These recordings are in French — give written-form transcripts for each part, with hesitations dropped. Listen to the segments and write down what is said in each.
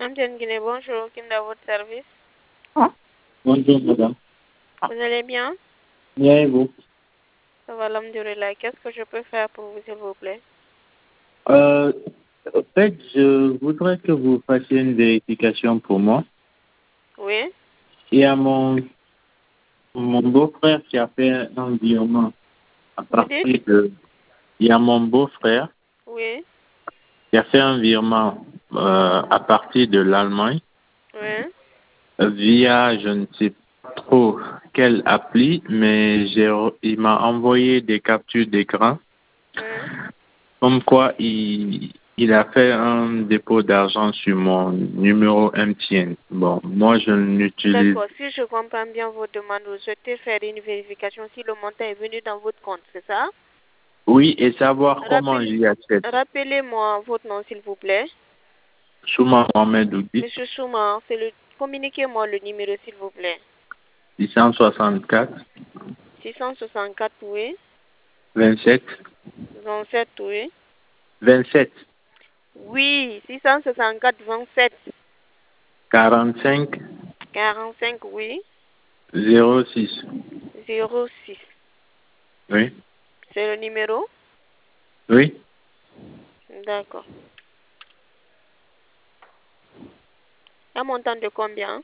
MTN Guinée, bonjour, Kim dans votre service. Bonjour, madame. Vous allez bien? Bien et vous? Ça va, alhamdoulilah. Qu'est-ce que je peux faire pour vous, s'il vous plaît? En fait, je voudrais que vous fassiez une vérification pour moi. Oui? Il y a mon beau-frère qui a fait un virement à Vous dites? partir de... Il y a mon beau-frère Oui? qui a fait un virement à partir de l'Allemagne Oui? via, je ne sais pas trop quelle appli, mais il m'a envoyé des captures d'écran Oui? comme quoi il a fait un dépôt d'argent sur mon numéro MTN. Bon, moi, je n'utilise... D'accord. Si je comprends bien votre demande, vous souhaitez faire une vérification si le montant est venu dans votre compte, c'est ça? Oui, et savoir comment j'y accède. Rappelez-moi votre nom, s'il vous plaît. Souma Mohamed Oudi, Monsieur Souma, communiquez-moi le numéro, s'il vous plaît. 664 664, oui. 27 27, oui. 27 Oui, 664, 27. 45 45, oui. 06. 06. Oui, C'est le numéro? oui. D'accord. Un montant de combien?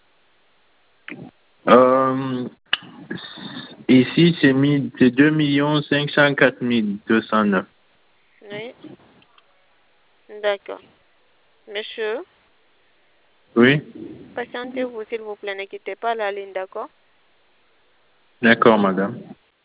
Ici, c'est 2 504 209. Oui. D'accord. Monsieur, Oui, patientez-vous, s'il vous plaît. Ne quittez pas la ligne, d'accord? d'accord, madame.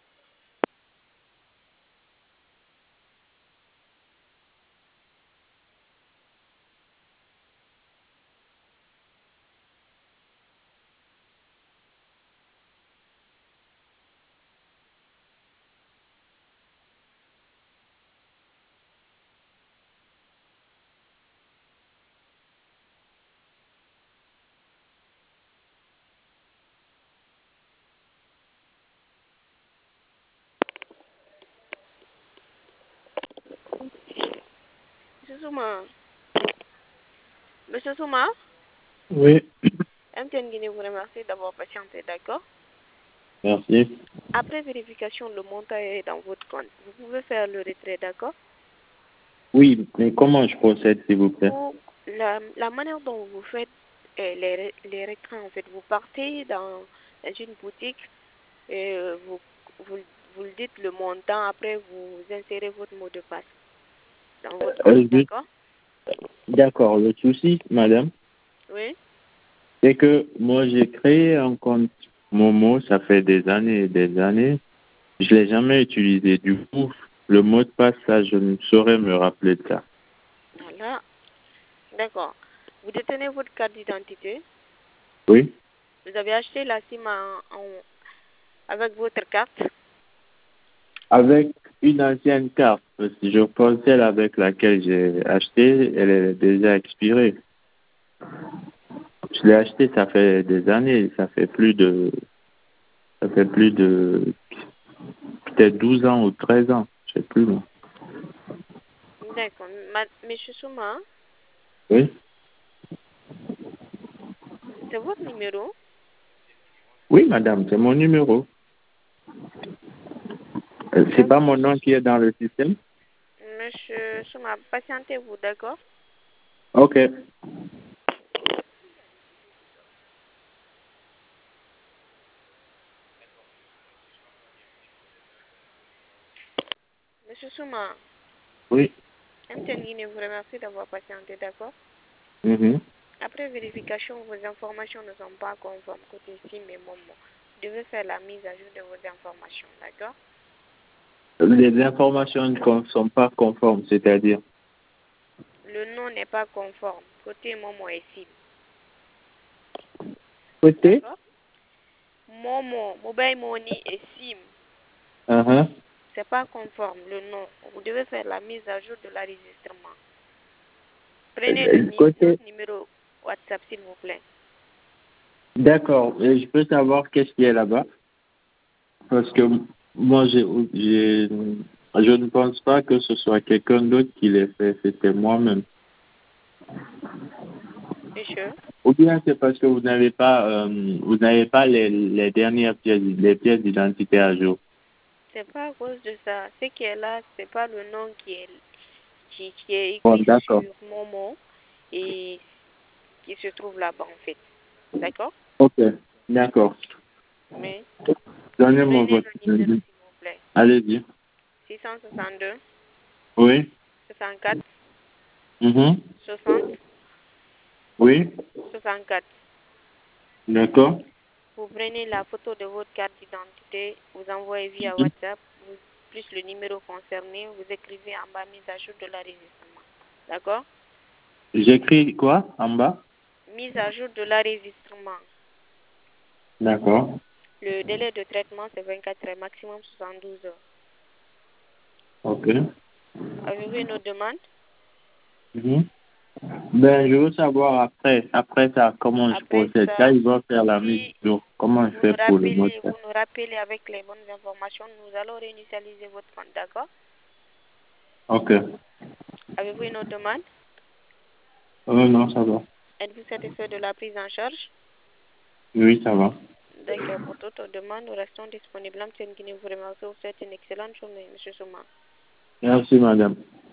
Monsieur Souma. Monsieur Souma, Oui, MTN Guinée vous remercie d'avoir patienté, d'accord? merci. Après vérification, le montant est dans votre compte. Vous pouvez faire le retrait, d'accord? Oui, mais comment je procède, s'il vous plaît? Pour la manière dont vous faites les retraits, en fait, vous partez dans une boutique et vous, vous le dites le montant, après vous insérez votre mot de passe dans votre compte, d'accord? D'accord, le souci, madame, Oui? c'est que moi, j'ai créé un compte Momo, ça fait des années et des années. Je ne l'ai jamais utilisé. Du coup, le mot de passe, ça, je ne saurais me rappeler de ça. Voilà. D'accord. Vous détenez votre carte d'identité. Oui, Vous avez acheté la SIM avec votre carte. avec une ancienne carte, parce que je pense celle avec laquelle j'ai acheté, elle est déjà expirée. Je l'ai acheté, ça fait des années, ça fait plus de peut-être 12 ans ou 13 ans, je sais plus. Moi. D'accord. Monsieur Souma, Oui, c'est votre numéro. oui, madame, c'est mon numéro. C'est pas mon nom qui est dans le système? Monsieur Souma, patientez-vous, d'accord? Ok. Monsieur Souma, Oui. MTN Guinée vous remercie d'avoir patienté, d'accord? Mhm. Après vérification, vos informations ne sont pas conformes côté SIM et Momo. Vous devez faire la mise à jour de vos informations, d'accord? Les informations ne sont pas conformes, c'est-à-dire? Le nom n'est pas conforme côté Momo et SIM. Côté? D'accord? Momo, Mobile Money et SIM, Uh-huh. c'est pas conforme le nom. Vous devez faire la mise à jour de l'enregistrement. Prenez Côté? votre numéro WhatsApp, s'il vous plaît. D'accord. Et je peux savoir qu'est-ce qui est là-bas? Parce que moi, je ne pense pas que ce soit quelqu'un d'autre qui l'ait fait. C'était moi-même. Monsieur, Ou bien c'est parce que vous n'avez pas les dernières pièces, les pièces d'identité à jour. c'est pas à cause de ça. Ce qui est là, c'est pas le nom qui est Bon, écrit d'accord. sur mon mot et qui se trouve là-bas en fait. D'accord? Ok, d'accord. Mais Donnez-moi prenez votre le numéro numéro. s'il vous plaît. Allez-y. 662 Oui. 64 Mhm. 60 Oui. 64. D'accord. Vous prenez la photo de votre carte d'identité, vous envoyez via Mhm. WhatsApp, plus le numéro concerné, vous écrivez en bas mise à jour de l'enregistrement. D'accord? J'écris quoi en bas? Mise à jour de l'enregistrement. D'accord. Le délai de traitement, c'est 24 heures, maximum 72 heures. Ok. Avez-vous une autre demande? Mhm. Ben, je veux savoir après ça, comment je Après procède. Quand ça, ils vont faire la mise si à jour, comment je fais pour le mot de passe? vous nous rappelez avec les bonnes informations, nous allons réinitialiser votre compte, d'accord? Ok. Avez-vous une autre demande? Non, ça va. Êtes-vous satisfait de la prise en charge? Oui, ça va. D'accord, pour toute demande, nous restons disponibles. Monsieur Nguyen, vous remercie, vous souhaite une excellente journée, Monsieur Souma. Merci, madame.